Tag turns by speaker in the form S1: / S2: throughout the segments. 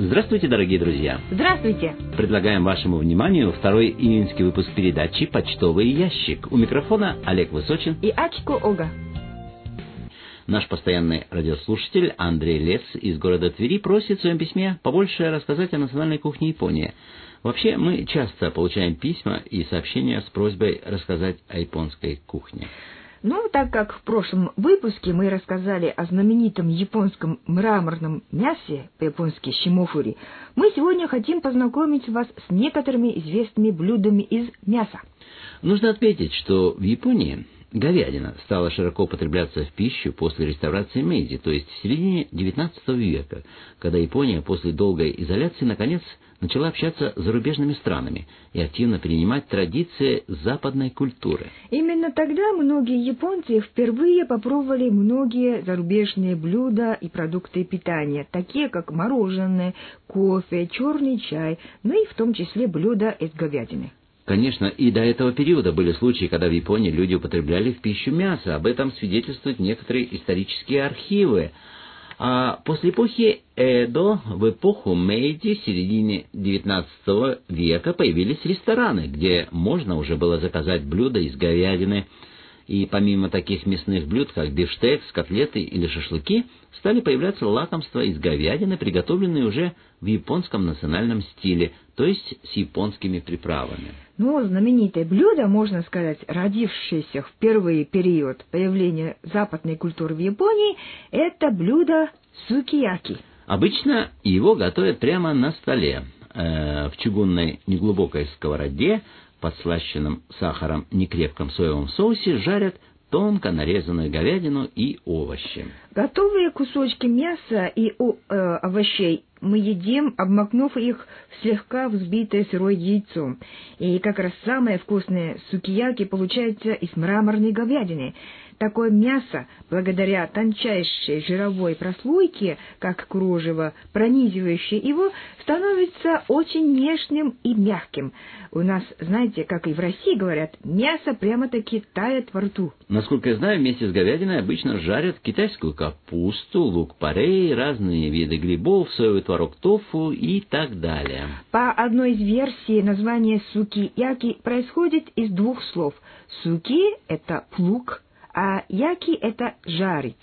S1: Здравствуйте, дорогие друзья!
S2: Здравствуйте!
S1: Предлагаем вашему вниманию второй июньский выпуск передачи «Почтовый ящик». У микрофона Олег Высочин
S2: и Акико Ога.
S1: Наш постоянный радиослушатель Андрей Лец из города Твери просит в своем письме побольше рассказать о национальной кухне Японии. Вообще, мы часто получаем письма и сообщения с просьбой рассказать о японской кухне.
S2: Ну, так как в прошлом выпуске мы рассказали о знаменитом японском мраморном мясе, по-японски шимофури, мы сегодня хотим познакомить вас с некоторыми известными блюдами из мяса.
S1: Нужно отметить, что в Японии говядина стала широко употребляться в пищу после реставрации Мэйдзи, то есть в середине XIX века, когда Япония после долгой изоляции наконец начала общаться с зарубежными странами и активно перенимать традиции западной культуры.
S2: Именно тогда многие японцы впервые попробовали многие зарубежные блюда и продукты питания, такие как мороженое, кофе, черный чай, ну и в том числе блюда из говядины.
S1: Конечно, и до этого периода были случаи, когда в Японии люди употребляли в пищу мясо. Об этом свидетельствуют некоторые исторические архивы. А после эпохи Эдо, в эпоху Мэйдзи, в середине XIX века, появились рестораны, где можно уже было заказать блюда из говядины. И помимо таких мясных блюд, как бифштекс, котлеты или шашлыки, стали появляться лакомства из говядины, приготовленные уже в японском национальном стиле, то есть с японскими приправами.
S2: Но знаменитое блюдо, можно сказать, родившееся в первый период появления западной культуры в Японии, это блюдо сукияки.
S1: Обычно его готовят прямо на столе, в чугунной неглубокой сковороде, подслащенном сахаром некрепком соевом соусе, жарят тонко нарезанную говядину и овощи.
S2: Готовые кусочки мяса и овощей мы едим, обмакнув их в слегка взбитое сырое яйцо. И как раз самое вкусное сукияки получается из мраморной говядины. Такое мясо, благодаря тончайшей жировой прослойке, как кружево, пронизывающее его, становится очень нежным и мягким. У нас, знаете, как и в России говорят, мясо прямо-таки тает во рту.
S1: Насколько я знаю, вместе с говядиной обычно жарят китайскую капусту, лук-порей, разные виды грибов, соевый творог тофу и так далее.
S2: По одной из версий, название сукияки происходит из двух слов. Суки – это плуг, а яки – это жарить.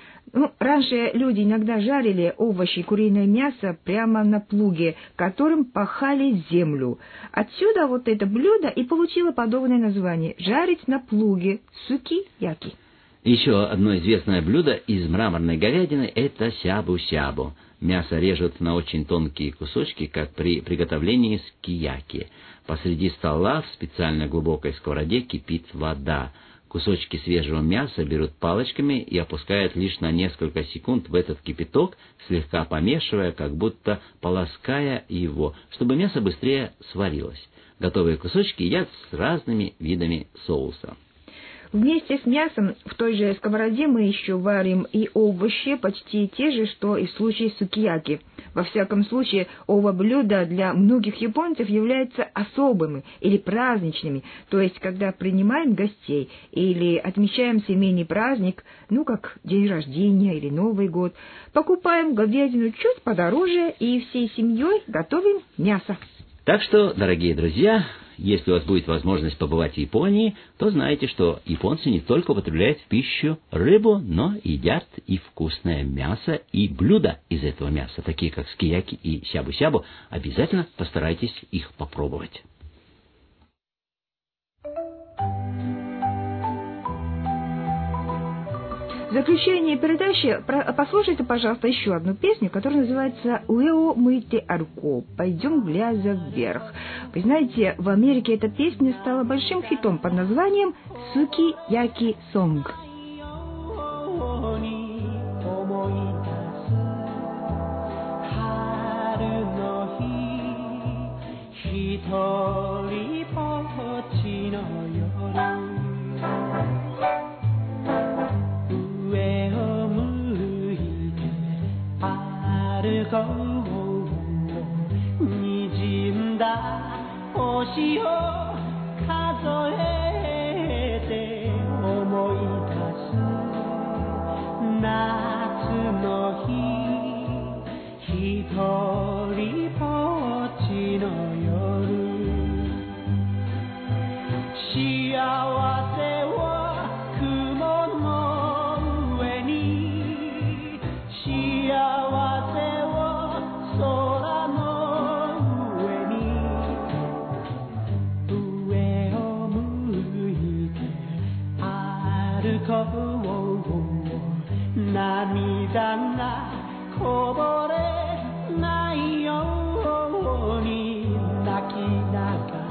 S2: Раньше люди иногда жарили овощи и куриное мясо прямо на плуге, которым пахали землю. Отсюда вот это блюдо и получило подобное название – жарить на плуге, сукияки.
S1: Еще одно известное блюдо из мраморной говядины – это сябу-сябу. Мясо режут на очень тонкие кусочки, как при приготовлении сукияки. Посреди стола в специально глубокой сковороде кипит вода. Кусочки свежего мяса берут палочками и опускают лишь на несколько секунд в этот кипяток, слегка помешивая, как будто полоская его, чтобы мясо быстрее сварилось. Готовые кусочки едят с разными видами соуса.
S2: Вместе с мясом в той же сковороде мы еще варим и овощи, почти те же, что и в случае сукияки. Во всяком случае, оба блюда для многих японцев являются особыми или праздничными, то есть когда принимаем гостей или отмечаем семейный праздник, как день рождения или Новый год, покупаем говядину чуть подороже и всей семьей готовим мясо.
S1: Так что, дорогие друзья, если у вас будет возможность побывать в Японии, то знайте, что японцы не только употребляют в пищу рыбу, но едят и вкусное мясо, и блюда из этого мяса, такие как сукияки и сябу-сябу. Обязательно постарайтесь их попробовать.
S2: В заключение передачи послушайте, пожалуйста, еще одну песню, которая называется «Уэо мыйте арко» «Пойдем, глядя вверх». Вы знаете, в Америке эта песня стала большим хитом под названием «Сукияки Сонг».
S3: る頃涙がこぼれないように泣きながら